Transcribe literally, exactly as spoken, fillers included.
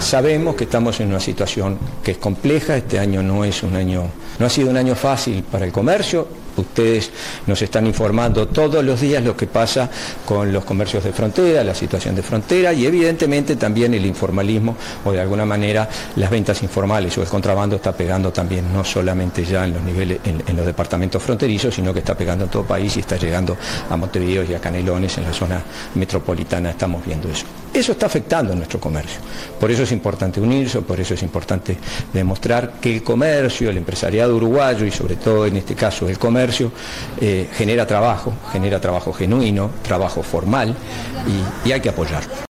sabemos que estamos en una situación que es compleja. Este año no es un año, no ha sido un año fácil para el comercio. Ustedes nos están informando todos los días lo que pasa con los comercios de frontera, la situación de frontera y evidentemente también el informalismo o de alguna manera las ventas informales o el contrabando está pegando también no solamente ya en los niveles, en, en los departamentos fronterizos, sino que está pegando en todo el país y está llegando a Montevideo y a Canelones en la zona metropolitana. Estamos viendo eso. Eso está afectando a nuestro comercio. Por eso es importante unirse, por eso es importante demostrar que el comercio, el empresariado uruguayo y sobre todo en este caso el comercio, eh, genera trabajo, genera trabajo genuino, trabajo formal y, y hay que apoyarlo.